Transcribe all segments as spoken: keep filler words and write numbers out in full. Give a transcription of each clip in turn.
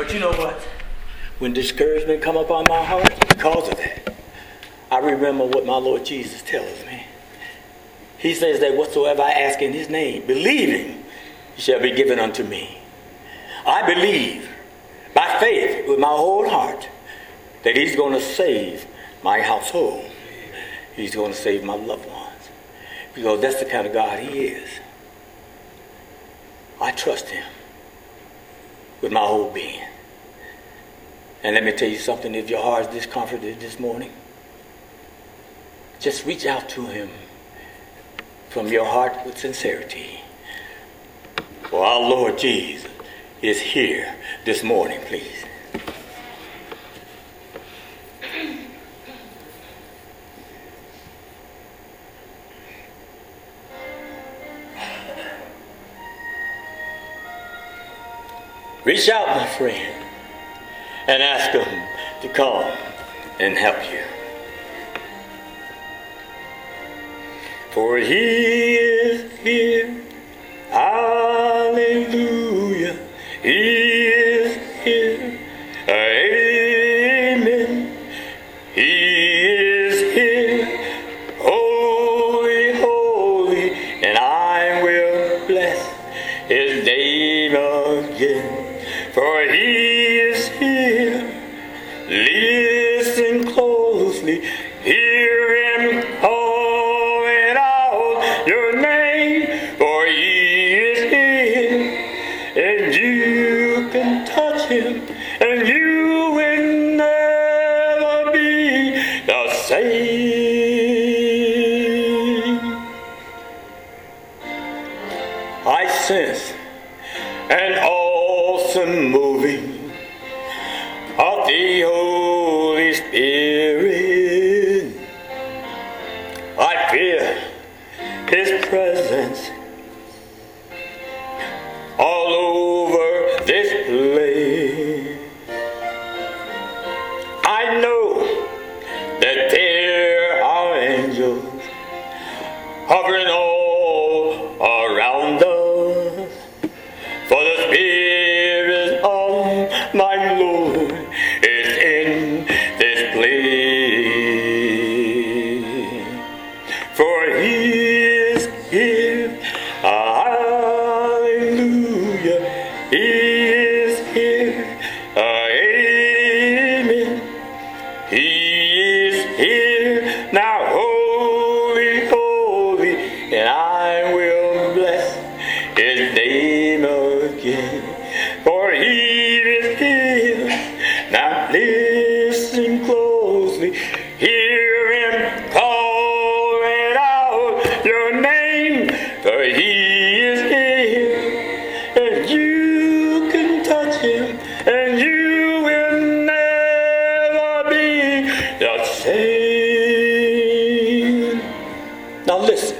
But you know what? When discouragement come upon my heart, because of that, I remember what my Lord Jesus tells me. He says that whatsoever I ask in his name, believing, it shall be given unto me. I believe by faith with my whole heart that he's going to save my household. He's going to save my loved ones. Because that's the kind of God he is. I trust him with my whole being. And let me tell you something, if your heart is discomforted this morning, just reach out to him from your heart with sincerity. For our Lord Jesus is here this morning, please. Reach out, my friend, and ask him to come and help you. For he is here. Hallelujah. He is here. Amen. He is here. Holy, holy. And I will bless his name again. For he is here. Listen closely. Hear him calling out your name. For he is here. And you can touch him. And you will never be the same. I sense an awesome moving of the Holy Spirit. I feel his presence all over this place. I know that there are angels hovering all around us. For the Spirit of my Lord is in this place. For he is here. Hallelujah. He is here. Amen. He is here. Now holy, holy, and I will bless his name again. For he is here. Now listen closely. Hear him calling out your name. For he is here. And you can touch him. And you will never be the same. Now listen.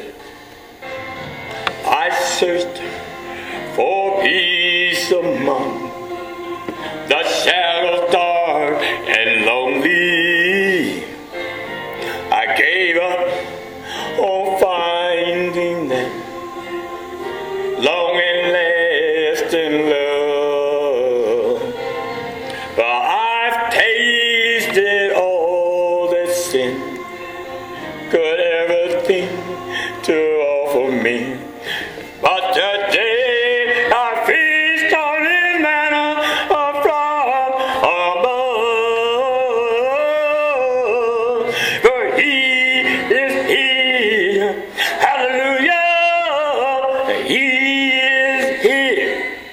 I searched for peace among the shadows dark and lonely. I gave up on finding that long and lasting love. But I've tasted all that sin could ever think to offer me. But today I feast on his manna from above. For he is here. Hallelujah. He is here.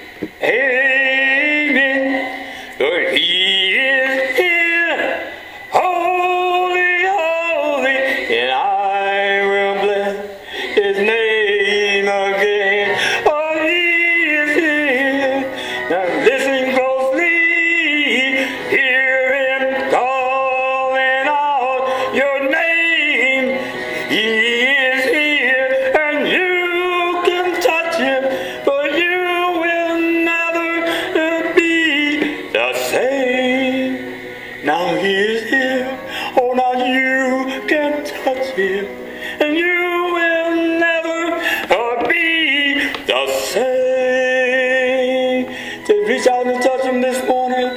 Amen. For he is here. Holy, holy. And I will bless his name again. Oh, he is here. Now listen closely. Hear him calling out your name. He is here, and you can touch him, but you will never be the same. Now he is here. Oh, now you can touch him, and you will never be the same. To reach out and touch him this morning.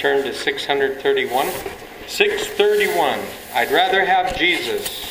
turn to six thirty-one. six thirty-one. I'd rather have Jesus.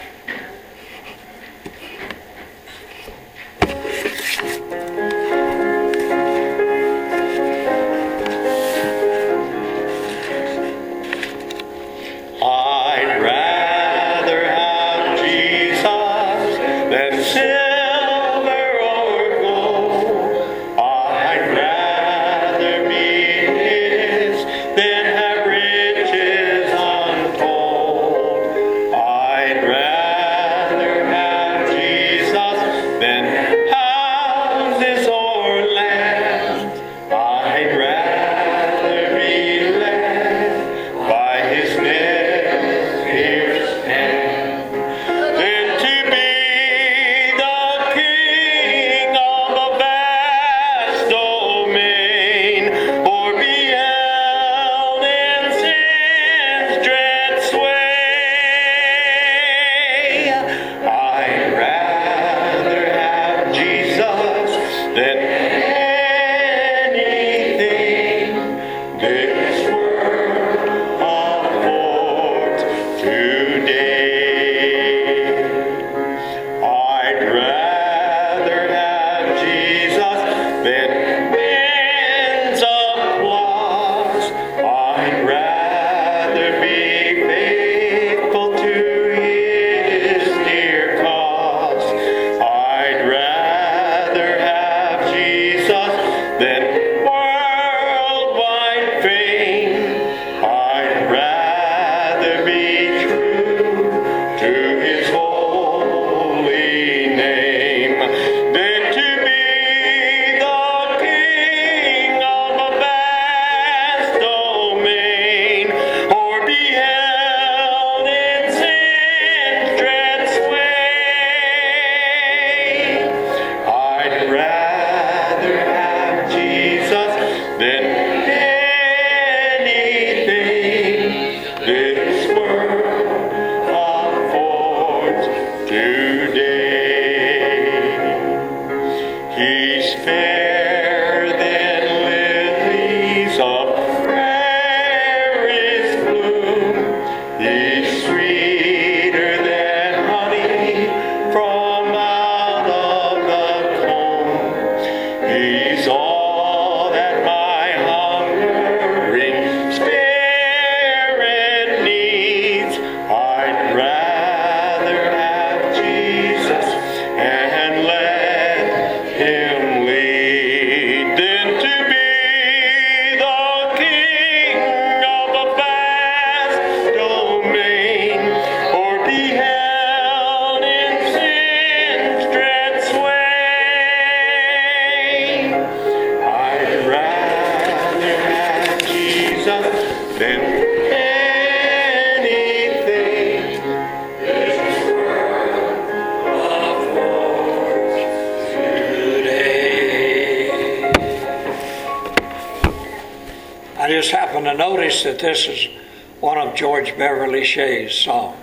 To notice that this is one of George Beverly Shea's songs.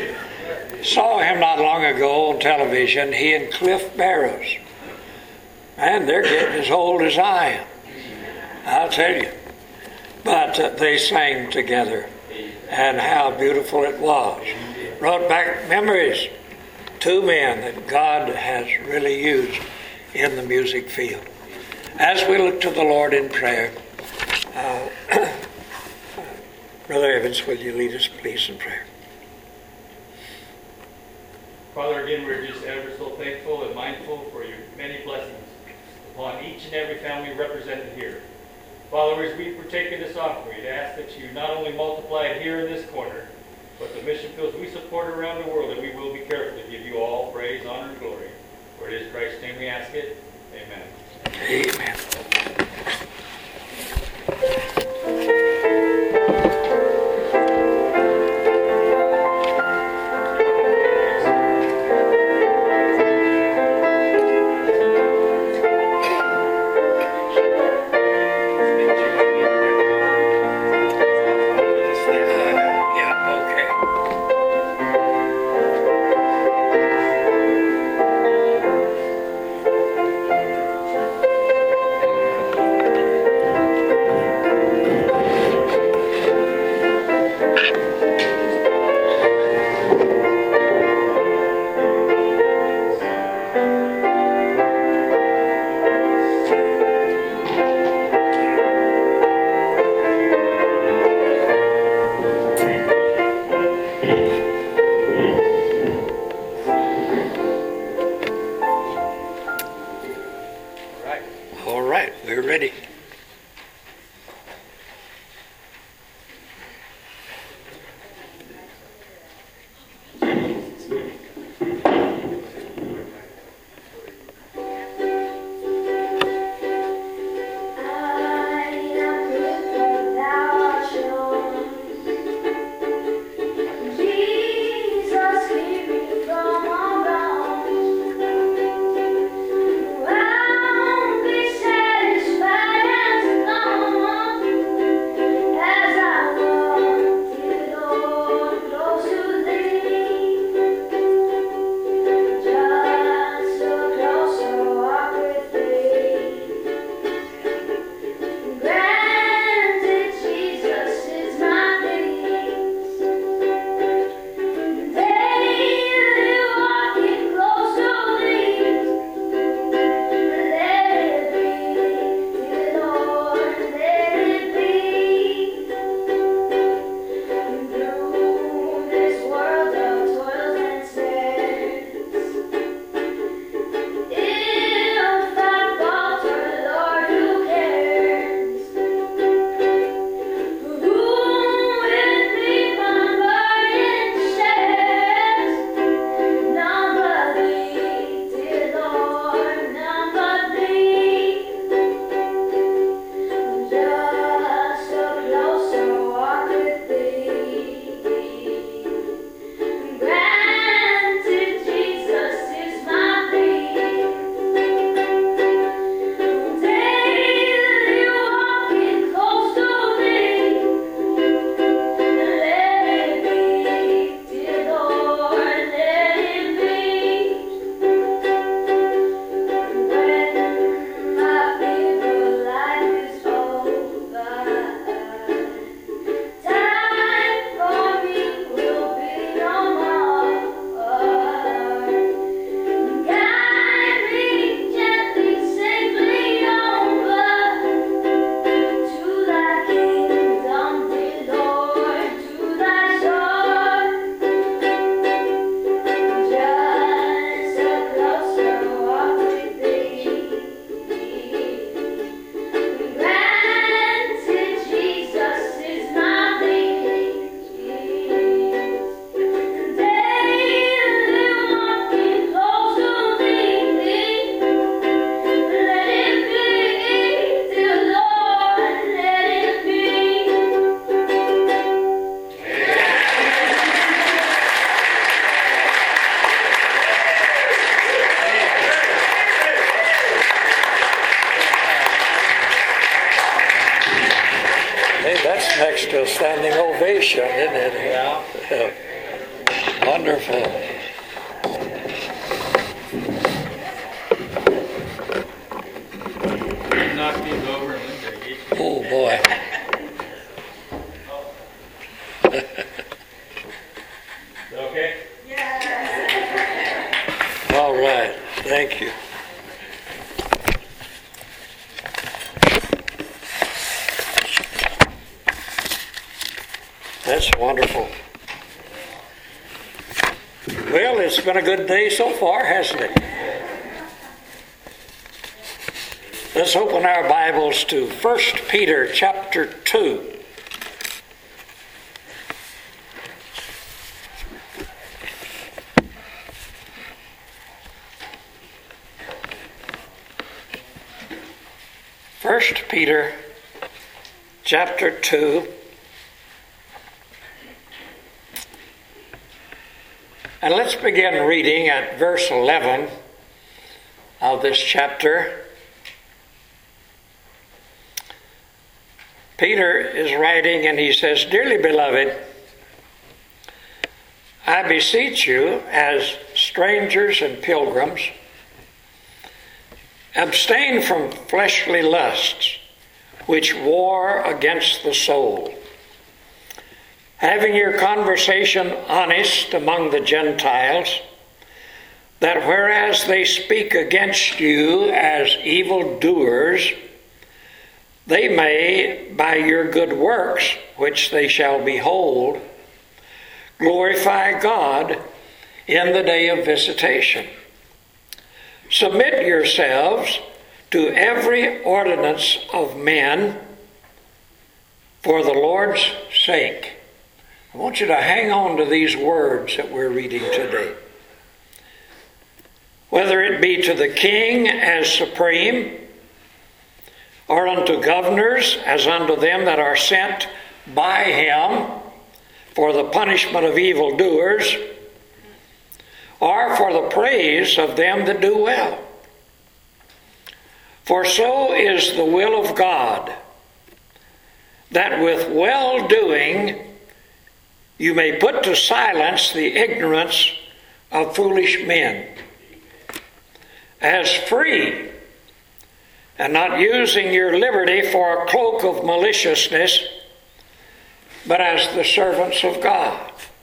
Saw him not long ago on television, he and Cliff Barrows. Man, they're getting as old as I am. I'll tell you. But uh, they sang together, and how beautiful it was. Brought back memories. Two men that God has really used in the music field. As we look to the Lord in prayer, uh, Brother Evans, will you lead us, please, in prayer? Father, again, we're just ever so thankful and mindful for your many blessings upon each and every family represented here. Father, as we partake in this offering, we ask that you not only multiply it here in this corner, but the mission fields we support around the world, that we will be careful to give you all praise, honor, and glory. For it is Christ's name we ask it. Amen. Amen. standing ovation, isn't it? Yeah. Wonderful. Knock these over and Linda get you. Oh boy. Okay? All right. Thank you. That's wonderful. Well, it's been a good day so far, hasn't it? Let's open our Bibles to First Peter chapter two. First Peter chapter two. And let's begin reading at verse eleven of this chapter. Peter is writing and he says, "Dearly beloved, I beseech you as strangers and pilgrims, abstain from fleshly lusts which war against the soul, having your conversation honest among the Gentiles, that whereas they speak against you as evildoers, they may, by your good works, which they shall behold, glorify God in the day of visitation. Submit yourselves to every ordinance of men for the Lord's sake." I want you to hang on to these words that we're reading today. "Whether it be to the king as supreme, or unto governors as unto them that are sent by him for the punishment of evildoers, or for the praise of them that do well. For so is the will of God, that with well-doing you may put to silence the ignorance of foolish men, as free, and not using your liberty for a cloak of maliciousness, but as the servants of God.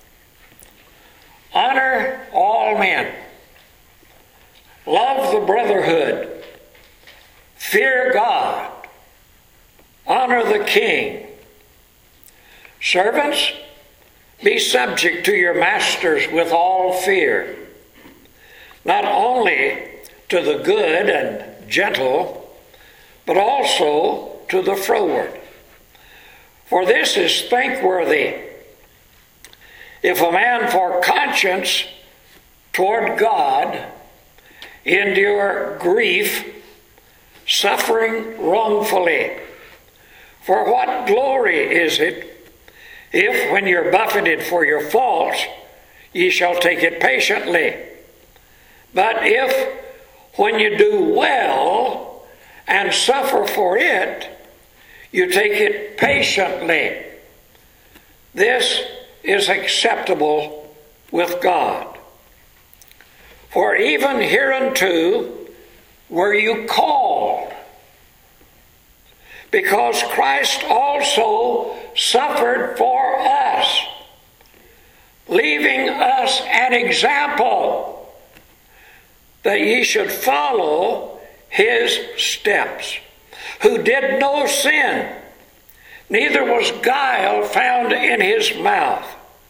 Honor all men. Love the brotherhood. Fear God. Honor the king. Servants, be subject to your masters with all fear, not only to the good and gentle, but also to the froward. For this is thankworthy, if a man for conscience toward God endure grief, suffering wrongfully. For what glory is it, if when you're buffeted for your faults, ye shall take it patiently? But if when you do well and suffer for it, you take it patiently, this is acceptable with God. For even hereunto were you called, because Christ also suffered for us, leaving us an example, that ye should follow his steps, who did no sin, neither was guile found in his mouth,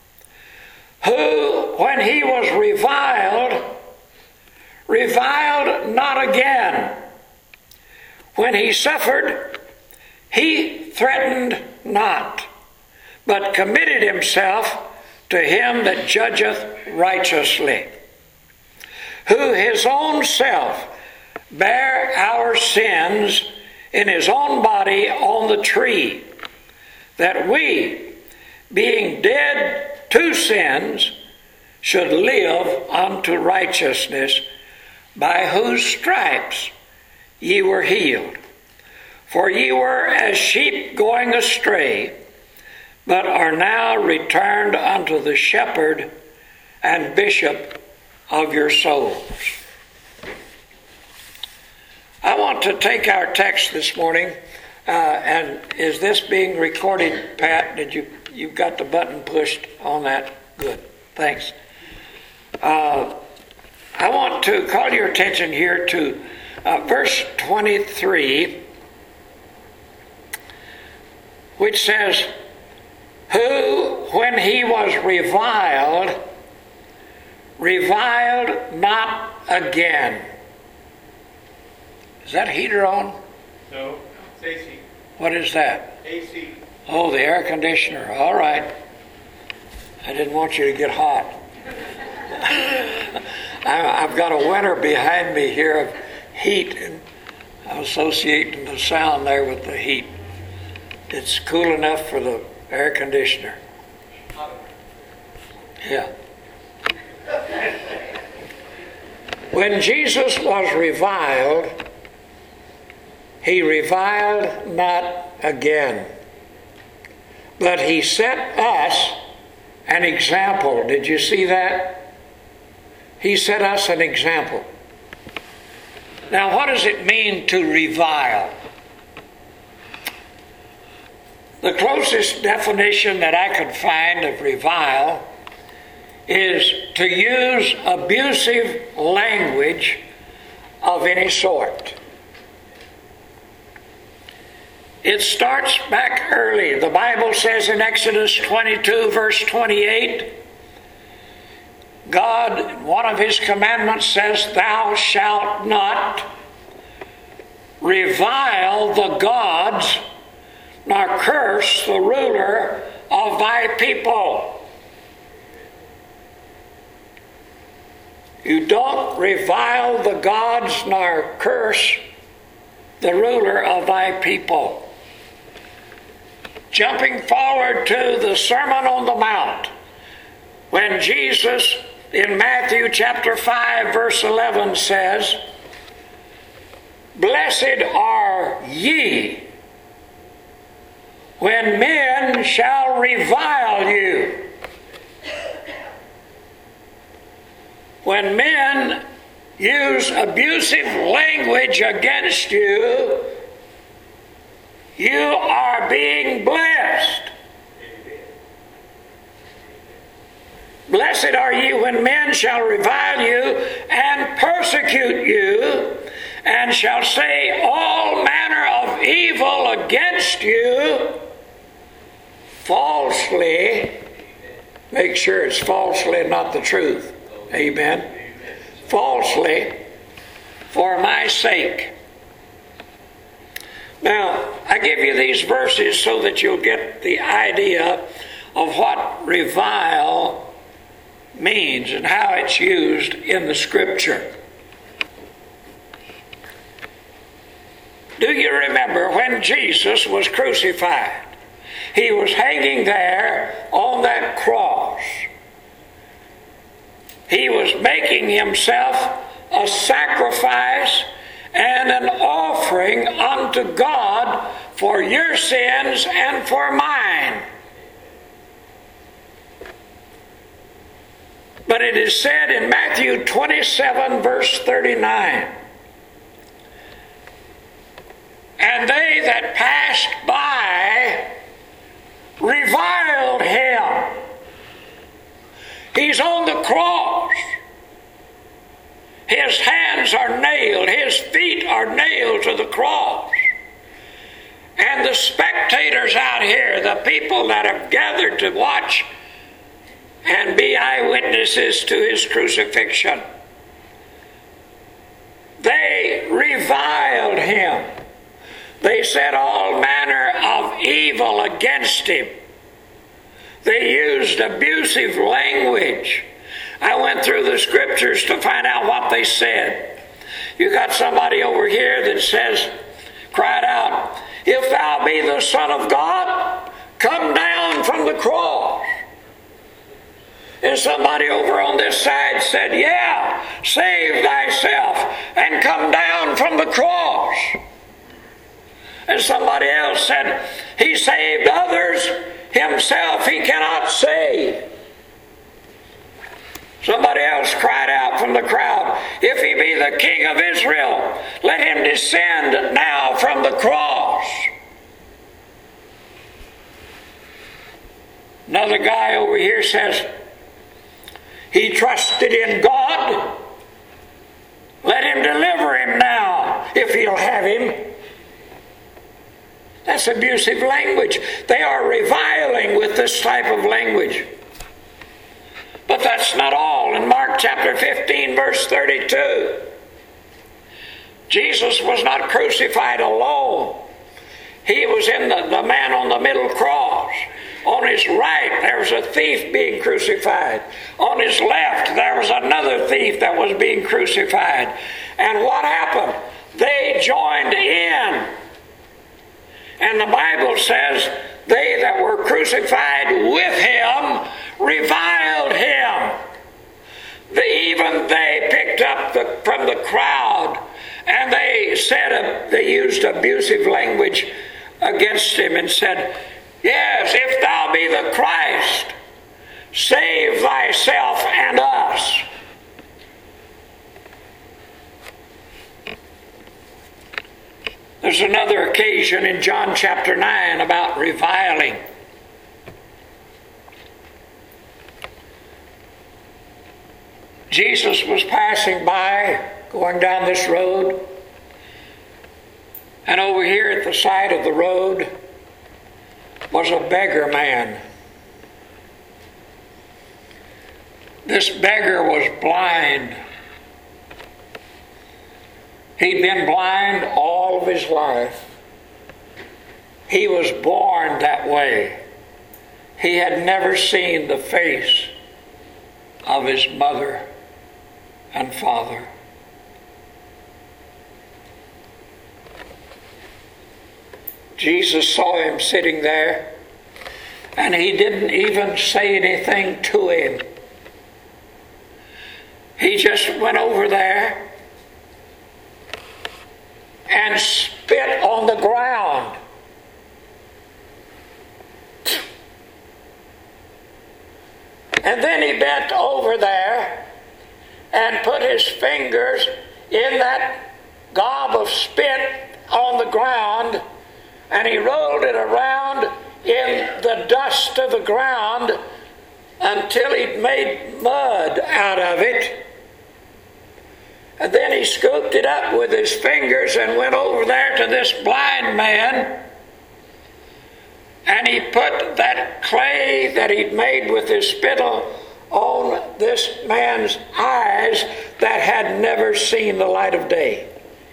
who, when he was reviled, reviled not again. When he suffered, he threatened not, but committed himself to him that judgeth righteously, who his own self bare our sins in his own body on the tree, that we, being dead to sins, should live unto righteousness, by whose stripes ye were healed. For ye were as sheep going astray, but are now returned unto the shepherd and bishop of your souls. I want to take our text this morning, uh, and is this being recorded, Pat? Did you, you've got the button pushed on that? Good, thanks. Uh, I want to call your attention here to uh, verse twenty-three, which says, who, when he was reviled, reviled not again. Is that heater on? No, it's A C. What is that? A C. Oh, the air conditioner. All right. I didn't want you to get hot. I've got a winter behind me here of heat, and I'm associating the sound there with the heat. It's cool enough for the air conditioner. Yeah. When Jesus was reviled, he reviled not again, but he set us an example. Did you see that? He set us an example. Now, what does it mean to revile? The closest definition that I could find of revile is to use abusive language of any sort. It starts back early. The Bible says in Exodus twenty-two, verse twenty-eight, God, one of his commandments says, thou shalt not revile the gods, nor curse the ruler of thy people. You don't revile the gods, nor curse the ruler of thy people. Jumping forward to the Sermon on the Mount, when Jesus in Matthew chapter five verse eleven says, blessed are ye when men shall revile you. When men use abusive language against you, you are being blessed. Blessed are ye when men shall revile you and persecute you, and shall say all manner of evil against you falsely. Make sure it's falsely, not the truth. Amen. Falsely, for my sake. Now, I give you these verses so that you'll get the idea of what revile means and how it's used in the Scripture. Do you remember when Jesus was crucified? He was hanging there on that cross. He was making himself a sacrifice and an offering unto God for your sins and for mine. But it is said in Matthew twenty-seven, verse thirty-nine, and they that passed by reviled him. He's on the cross. His hands are nailed. His feet are nailed to the cross. And the spectators out here, the people that have gathered to watch and be eyewitnesses to his crucifixion, they reviled him. They said all manner of evil against him. They used abusive language. I went through the scriptures to find out what they said. You got somebody over here that says, cried out, if thou be the Son of God, come down from the cross. And somebody over on this side said, yeah, save thyself and come down from the cross. And somebody else said, he saved others, himself he cannot save. Somebody else cried out from the crowd, if he be the King of Israel, let him descend now from the cross. Another guy over here says, he trusted in God. Let him deliver him now, if he'll have him. That's abusive language. They are reviling with this type of language. But that's not all. In Mark chapter fifteen, verse thirty-two, Jesus was not crucified alone. He was in the, the man on the middle cross. On his right, there was a thief being crucified. On his left, there was another thief that was being crucified. And what happened? They joined in. And the Bible says, they that were crucified with him reviled him. They, even they picked up the, from the crowd, and they said, uh, they used abusive language against him and said, yes, if thou be the Christ, save thyself and us. There's another occasion in John chapter nine about reviling. Jesus was passing by, going down this road, and over here at the side of the road was a beggar man. This beggar was blind. He'd been blind all of his life. He was born that way. He had never seen the face of his mother and father. Jesus saw him sitting there, and he didn't even say anything to him. He just went over there and spit on the ground. And then he bent over there and put his fingers in that gob of spit on the ground, and he rolled it around in the dust of the ground until he'd made mud out of it. And then he scooped it up with his fingers and went over there to this blind man, and he put that clay that he'd made with his spittle on this man's eyes that had never seen the light of day.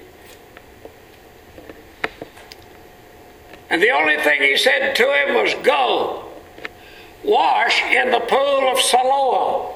And the only thing he said to him was, go, wash in the pool of Siloam.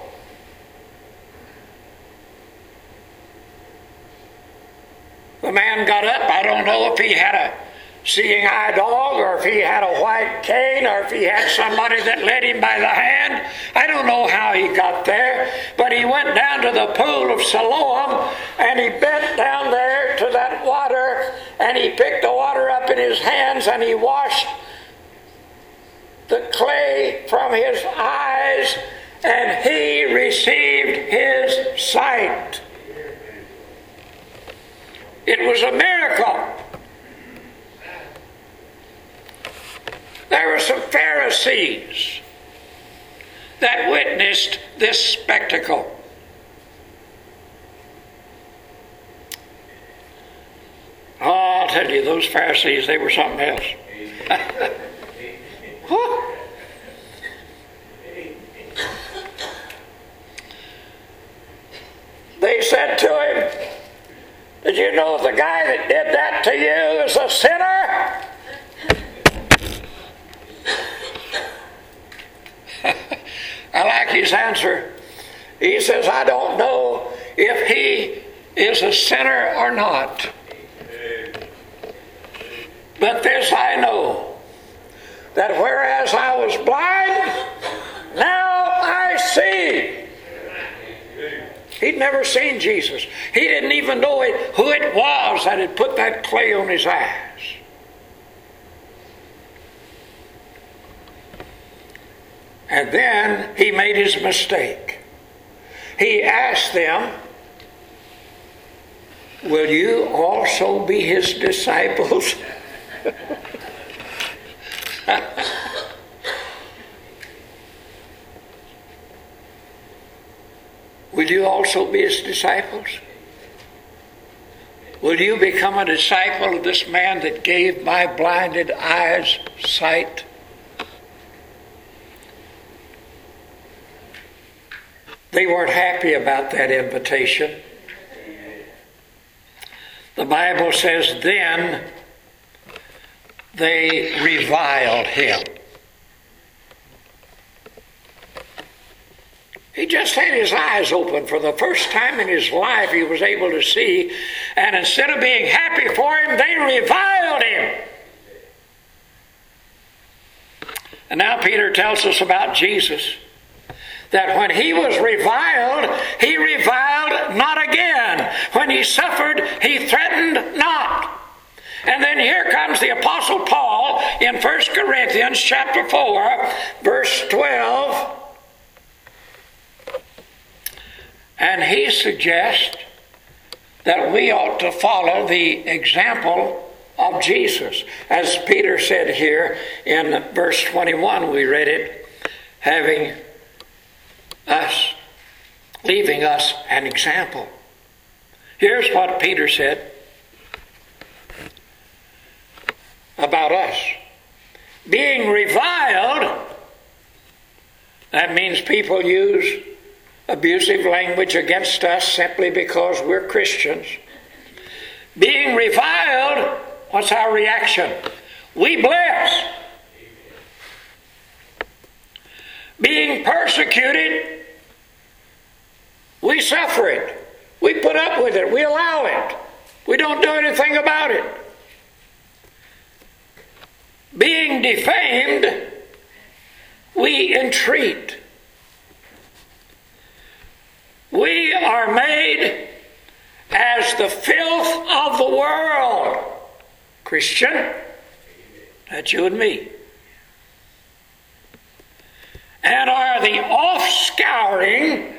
The man got up. I don't know if he had a seeing eye dog, or if he had a white cane, or if he had somebody that led him by the hand. I don't know how he got there, but he went down to the pool of Siloam, and he bent down there to that water, and he picked the water up in his hands, and he washed the clay from his eyes, and he received his sight. It was a miracle. There were some Pharisees that witnessed this spectacle. Oh, I'll tell you, those Pharisees, they were something else. They said to him, did you know the guy that did that to you is a sinner? I like his answer. He says, I don't know if he is a sinner or not. But this I know, that whereas I was blind, now I see. He'd never seen Jesus. He didn't even know it, who it was that had put that clay on his eyes. And then he made his mistake. He asked them, will you also be his disciples? Will you also be his disciples? Will you become a disciple of this man that gave my blinded eyes sight? They weren't happy about that invitation. The Bible says then they reviled him. He just had his eyes open. For the first time in his life he was able to see, and instead of being happy for him, they reviled him. And now Peter tells us about Jesus, that when he was reviled, he reviled not again. When he suffered, he threatened not. And then here comes the Apostle Paul in First Corinthians chapter four, verse twelve. And he suggests that we ought to follow the example of Jesus. As Peter said here in verse twenty-one, we read it, having us, leaving us an example. Here's what Peter said about us. Being reviled, that means people use abusive language against us simply because we're Christians. Being reviled, what's our reaction? We bless. Being persecuted, we suffer it. We put up with it. We allow it. We don't do anything about it. Being defamed, we entreat. We are made as the filth of the world. Christian, that's you and me. And are the offscouring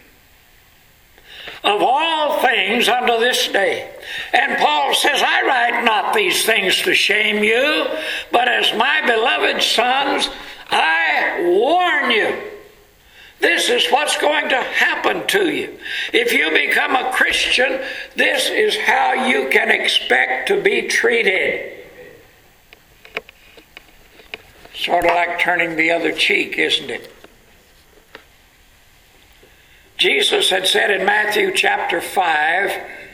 of all things unto this day. And Paul says, I write not these things to shame you, but as my beloved sons, I warn you. This is what's going to happen to you. If you become a Christian, this is how you can expect to be treated. Sort of like turning the other cheek, isn't it? Jesus had said in Matthew chapter five,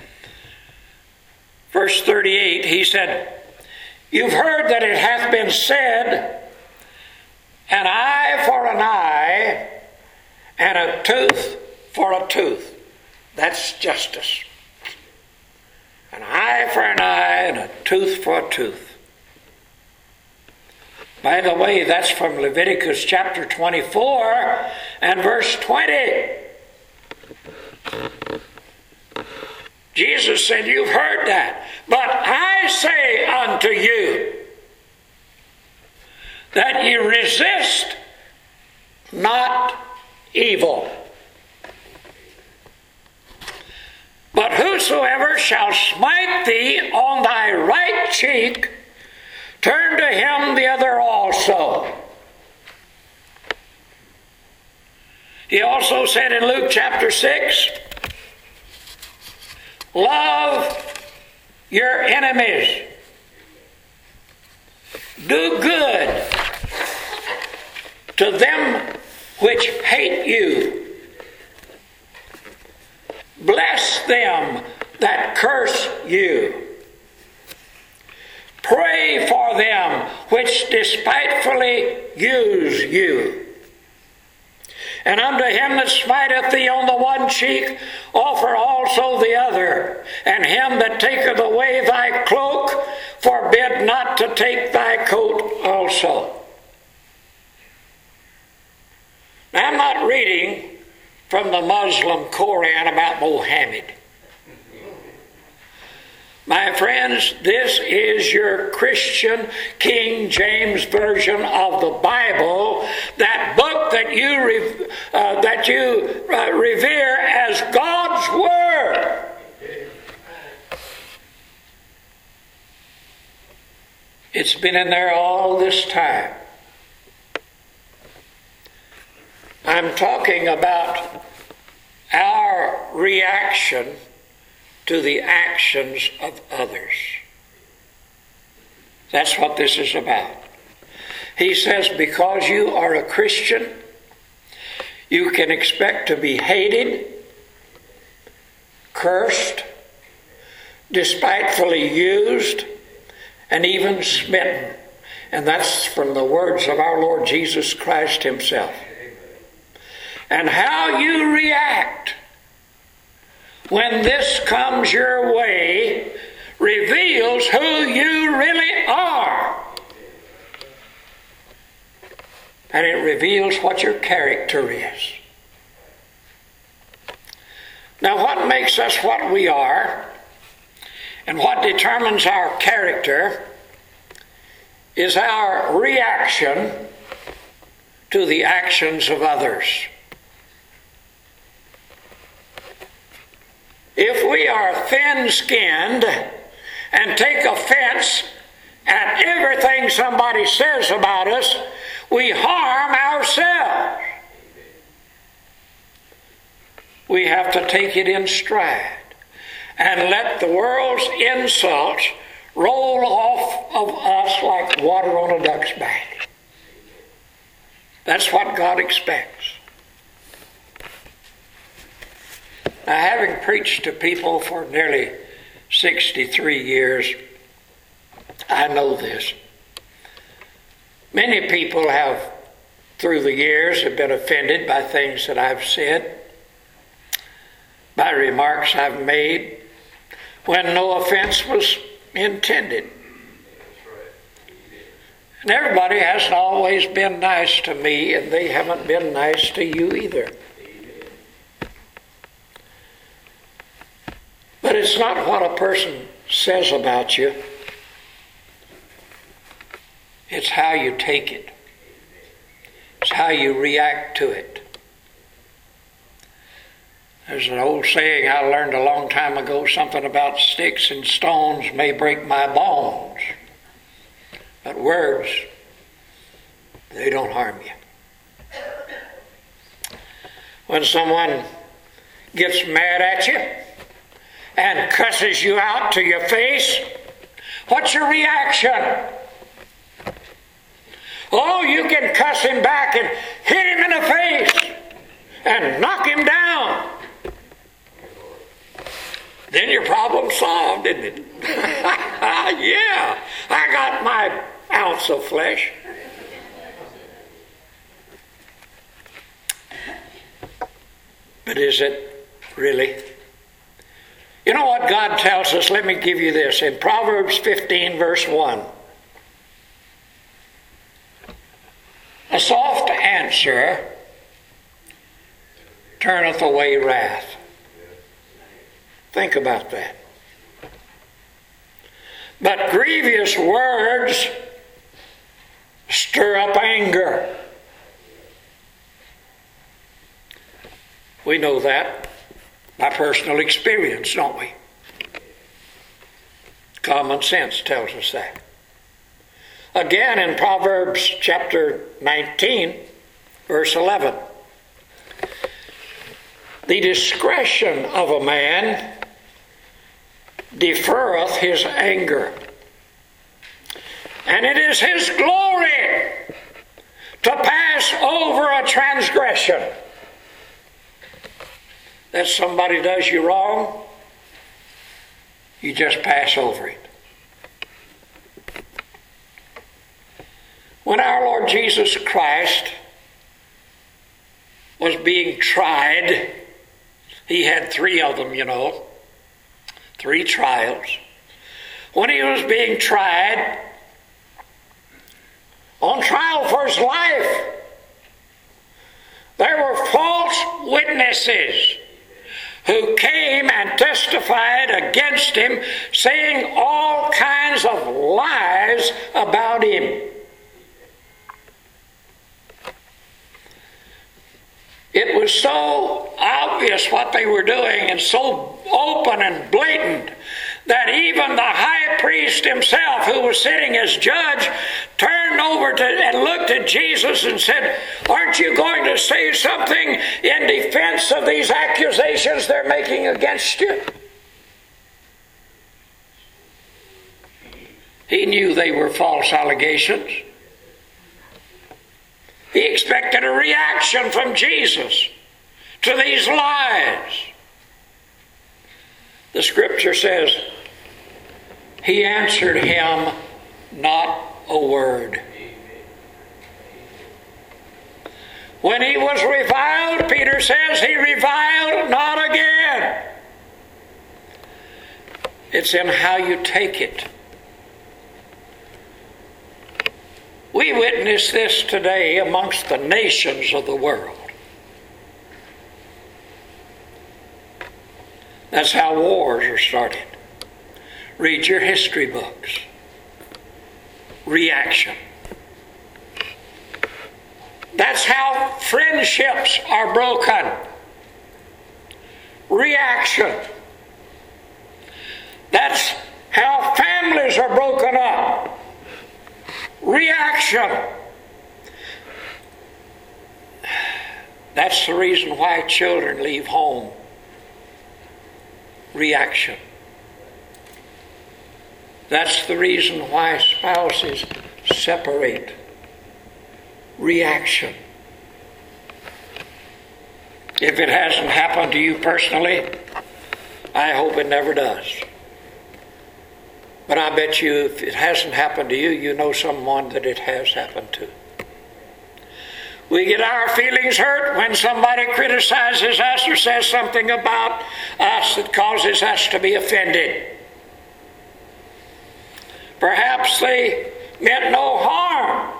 verse thirty-eight, he said, you've heard that it hath been said, an eye for an eye, and a tooth for a tooth. That's justice. An eye for an eye and a tooth for a tooth. By the way, that's from Leviticus chapter twenty-four and verse twenty. Jesus said, you've heard that, but I say unto you that ye resist not evil. But whosoever shall smite thee on thy right cheek, turn to him the other also. He also said in Luke chapter six, love your enemies. Do good to them which hate you. Bless them that curse you. Pray for them which despitefully use you. And unto him that smiteth thee on the one cheek, offer also the other. And him that taketh away thy cloak, forbid not to take thy coat also. Now, I'm not reading from the Muslim Quran about Mohammed. My friends, this is your Christian King James Version of the Bible, that book that you re, uh, that you uh, revere as God's Word. It's been in there all this time. I'm talking about our reaction to the actions of others. That's what this is about. He says, because you are a Christian, you can expect to be hated, cursed, despitefully used, and even smitten. And that's from the words of our Lord Jesus Christ himself. And how you react when this comes your way reveals who you really are. And it reveals what your character is. Now, what makes us what we are and what determines our character is our reaction to the actions of others. If we are thin-skinned and take offense at everything somebody says about us, we harm ourselves. We have to take it in stride and let the world's insults roll off of us like water on a duck's back. That's what God expects. Now, having preached to people for nearly sixty-three years, I know this. Many people have, through the years, have been offended by things that I've said, by remarks I've made, when no offense was intended. And everybody hasn't always been nice to me, and they haven't been nice to you either. But it's not what a person says about you. It's how you take it. It's how you react to it. There's an old saying I learned a long time ago, something about sticks and stones may break my bones, but words, they don't harm you. When someone gets mad at you and cusses you out to your face, what's your reaction? Oh, you can cuss him back and hit him in the face and knock him down. Then your problem's solved, isn't it? Yeah, I got my ounce of flesh. But is it really? You know what God tells us? Let me give you this. In Proverbs fifteen, verse one. A soft answer turneth away wrath. Think about that. But grievous words stir up anger. We know that by personal experience, don't we? Common sense tells us that. Again, in Proverbs chapter nineteen, verse eleven. The discretion of a man deferreth his anger, and it is his glory to pass over a transgression. That somebody does you wrong, you just pass over it. When our Lord Jesus Christ was being tried, he had three of them, you know, three trials. When he was being tried, on trial for his life, there were false witnesses who came and testified against him, saying all kinds of lies about him. It was so obvious what they were doing and so open and blatant that even the high priest himself, who was sitting as judge, turned over to, and looked at Jesus and said, "Aren't you going to say something in defense of these accusations they're making against you?" He knew they were false allegations. He expected a reaction from Jesus to these lies. The scripture says, he answered him not a word. When he was reviled, Peter says, he reviled not again. It's in how you take it. We witness this today amongst the nations of the world. That's how wars are started. Read your history books. Reaction. That's how friendships are broken. Reaction. That's how families are broken up. Reaction. That's the reason why children leave home. Reaction. That's the reason why spouses separate. Reaction. If it hasn't happened to you personally, I hope it never does. But I bet you if it hasn't happened to you, you know someone that it has happened to. We get our feelings hurt when somebody criticizes us or says something about us that causes us to be offended. Perhaps they meant no harm.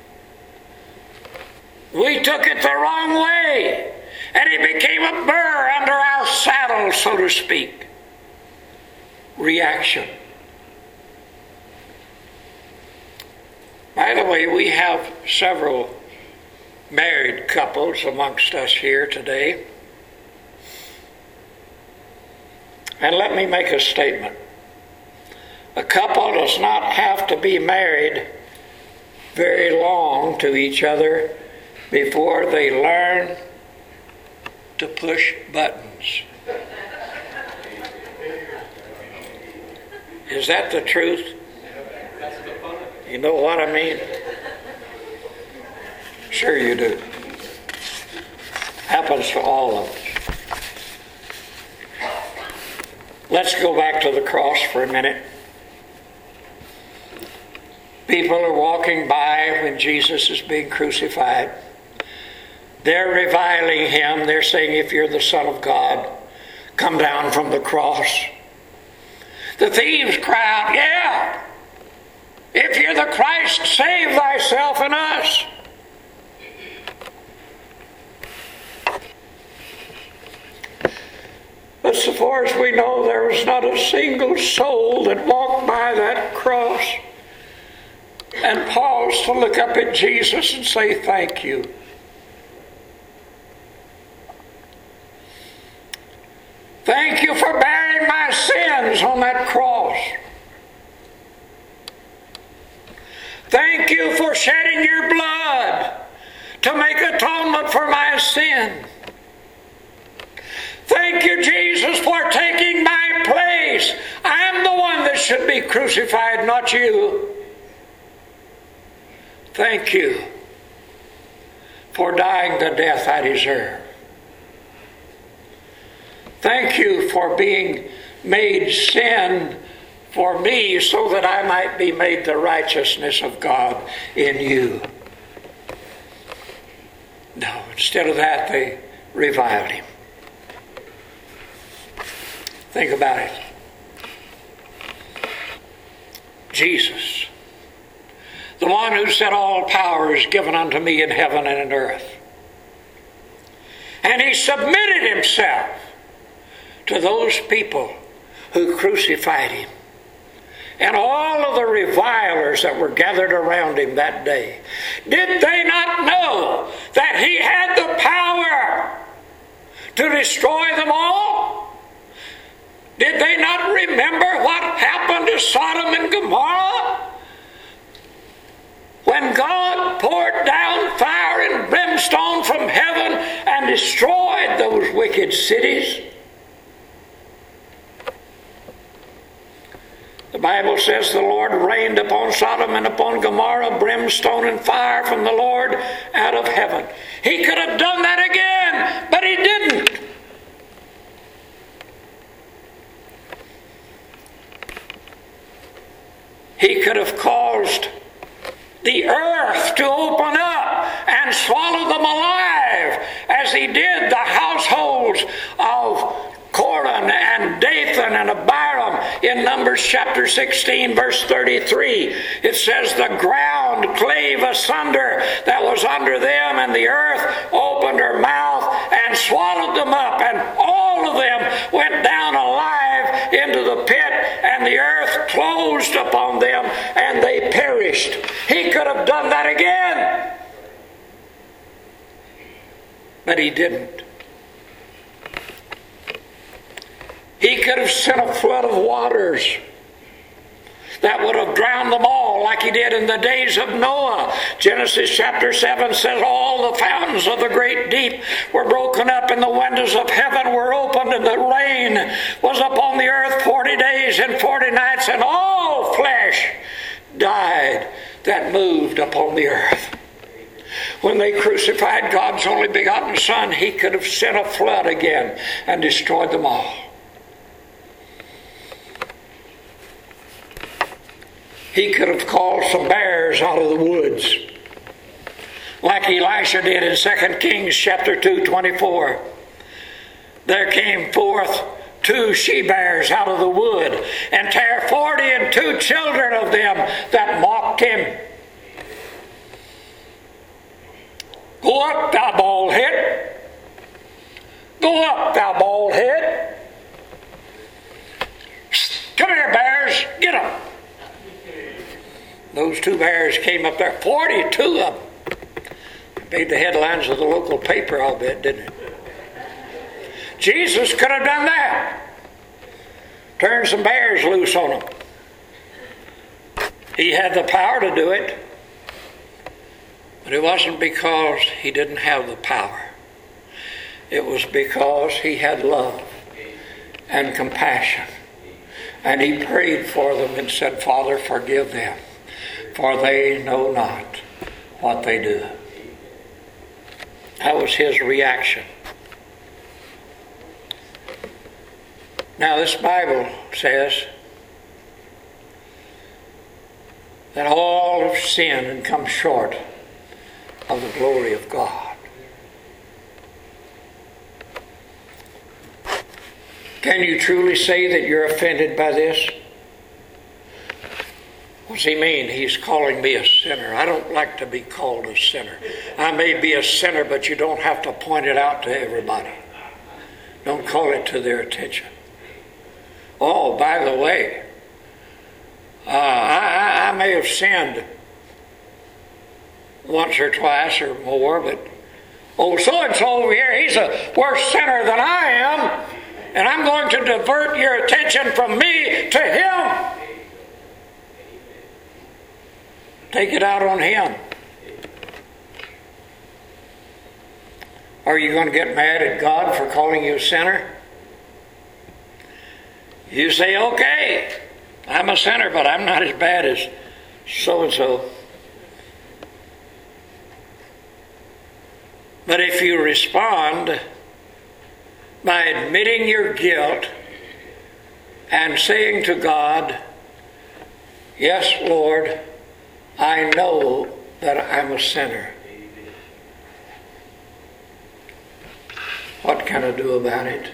We took it the wrong way, and it became a burr under our saddle, so to speak. Reaction. By the way, we have several married couples amongst us here today. And let me make a statement. A couple does not have to be married very long to each other before they learn to push buttons. Is that the truth? You know what I mean? Sure you do. Happens to all of us. Let's go back to the cross for a minute. People are walking by when Jesus is being crucified. They're reviling him. They're saying, if you're the Son of God, come down from the cross. The thieves cry out, yeah, if you're the Christ, save thyself and us. But so far as we know, there was not a single soul that walked by that cross and paused to look up at Jesus and say, thank you. Thank you for bearing my sins on that cross. Thank you for shedding your blood to make atonement for my sin. Thank you, Jesus, for taking my place. I'm the one that should be crucified, not you. Thank you for dying the death I deserve. Thank you for being made sin for me so that I might be made the righteousness of God in you. No, instead of that, they reviled him. Think about it. Jesus, the one who said all power is given unto me in heaven and in earth. And he submitted himself to those people who crucified him and all of the revilers that were gathered around him that day, did they not know that he had the power to destroy them all? Did they not remember what happened to Sodom and Gomorrah? When God poured down fire and brimstone from heaven and destroyed those wicked cities. The Bible says the Lord rained upon Sodom and upon Gomorrah brimstone and fire from the Lord out of heaven. He could have done that again, but he didn't. He could have caused the earth to open up and swallow them alive, as he did the households of Korah and Dathan and Abiram in Numbers chapter sixteen verse thirty-three. It says the ground clave asunder that was under them, and the earth opened her mouth and swallowed them up, and all of them went down alive into the pit, and the earth closed upon them and they perished. He could have done that again, but he didn't. He could have sent a flood of waters that would have drowned them all, like he did in the days of Noah. Genesis chapter seven says all the fountains of the great deep were broken up, and the windows of heaven were opened, and the rain was upon the earth forty days and forty nights, and all flesh died that moved upon the earth. When they crucified God's only begotten Son, he could have sent a flood again and destroyed them all. He could have called some bears out of the woods, like Elisha did in Second Kings chapter two twenty-four. There came forth two she-bears out of the wood, and bare forty and two children of them that mocked him. Go up, thou bald head. Go up, thou bald head. Come here, bears. Get them. Those two bears came up there, forty-two of them. Made the headlines of the local paper, I'll bet, didn't it? Jesus could have done that. Turned some bears loose on them. He had the power to do it. But it wasn't because he didn't have the power. It was because he had love and compassion. And he prayed for them and said, Father, forgive them, for they know not what they do. That was his reaction. Now this Bible says that all have sinned and come short of the glory of God. Can you truly say that you're offended by this? What's he mean? He's calling me a sinner. I don't like to be called a sinner. I may be a sinner, but you don't have to point it out to everybody. Don't call it to their attention. Oh, by the way, uh, I, I, I may have sinned once or twice or more, but oh, so-and-so over here, he's a worse sinner than I am, and I'm going to divert your attention from me to him. Take it out on him. Are you going to get mad at God for calling you a sinner? You say, okay, I'm a sinner, but I'm not as bad as so-and-so. But if you respond by admitting your guilt and saying to God, yes, Lord, I know that I'm a sinner. What can I do about it?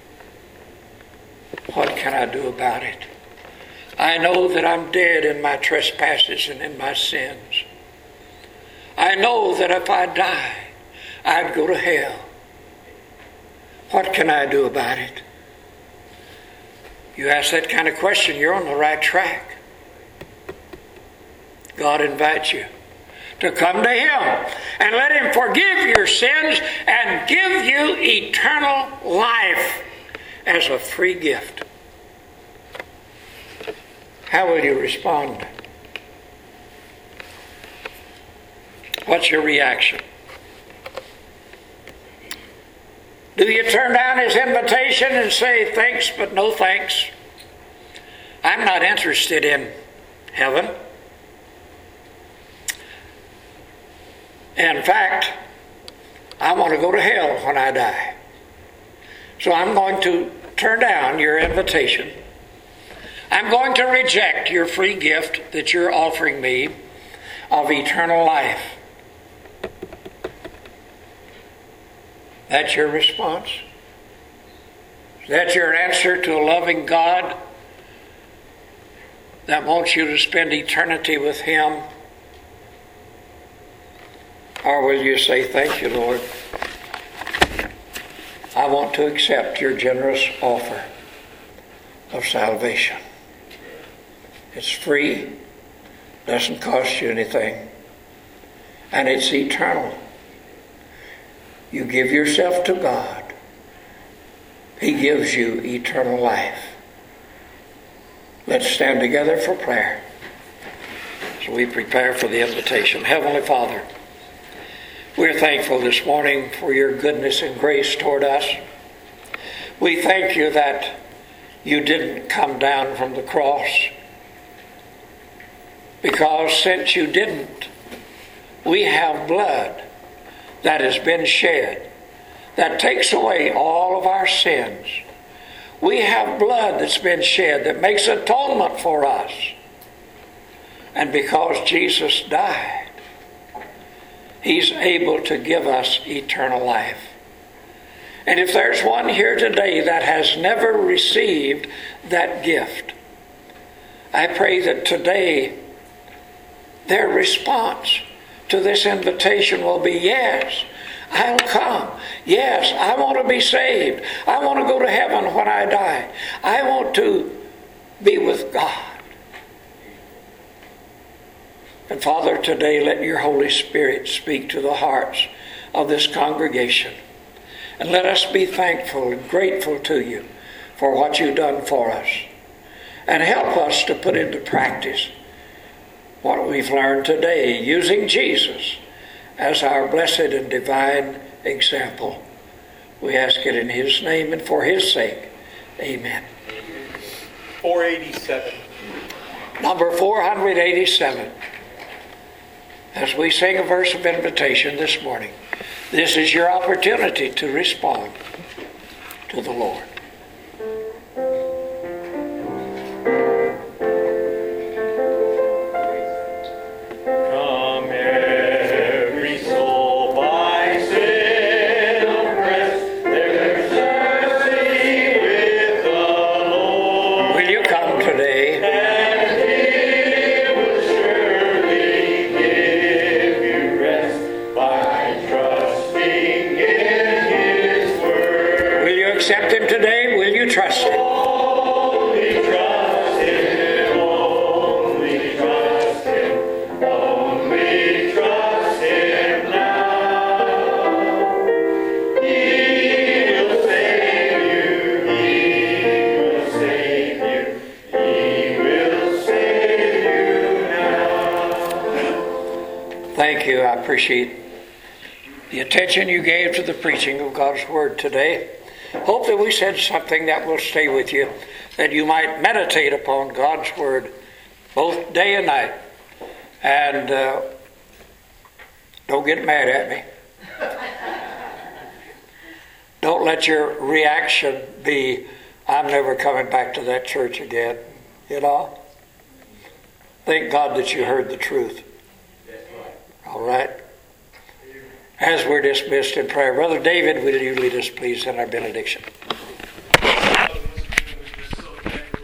What can I do about it? I know that I'm dead in my trespasses and in my sins. I know that if I die, I'd go to hell. What can I do about it? You ask that kind of question, you're on the right track. God invites you to come to Him and let Him forgive your sins and give you eternal life as a free gift. How will you respond? What's your reaction? Do you turn down His invitation and say, thanks, but no thanks? I'm not interested in heaven. In fact, I want to go to hell when I die. So I'm going to turn down your invitation. I'm going to reject your free gift that you're offering me of eternal life. That's your response? Is that your answer to a loving God that wants you to spend eternity with Him? Or will you say, thank you, Lord. I want to accept your generous offer of salvation. It's free, doesn't cost you anything, and it's eternal. You give yourself to God. He gives you eternal life. Let's stand together for prayer as we prepare for the invitation. Heavenly Father, we're thankful this morning for your goodness and grace toward us. We thank you that you didn't come down from the cross, because since you didn't, we have blood that has been shed that takes away all of our sins. We have blood that's been shed that makes atonement for us. And because Jesus died, He's able to give us eternal life. And if there's one here today that has never received that gift, I pray that today their response to this invitation will be, yes, I'll come. Yes, I want to be saved. I want to go to heaven when I die. I want to be with God. And Father, today let your Holy Spirit speak to the hearts of this congregation. And let us be thankful and grateful to you for what you've done for us. And help us to put into practice what we've learned today, using Jesus as our blessed and divine example. We ask it in His name and for His sake. Amen. four eighty-seven. Number four eighty-seven. As we sing a verse of invitation this morning, this is your opportunity to respond to the Lord. Appreciate the attention you gave to the preaching of God's Word today. Hope that we said something that will stay with you, that you might meditate upon God's Word both day and night. And uh, don't get mad at me. Don't let your reaction be, I'm never coming back to that church again. You know? Thank God that you heard the truth. All right. As we're dismissed in prayer, Brother David, will you lead us, please, in our benediction?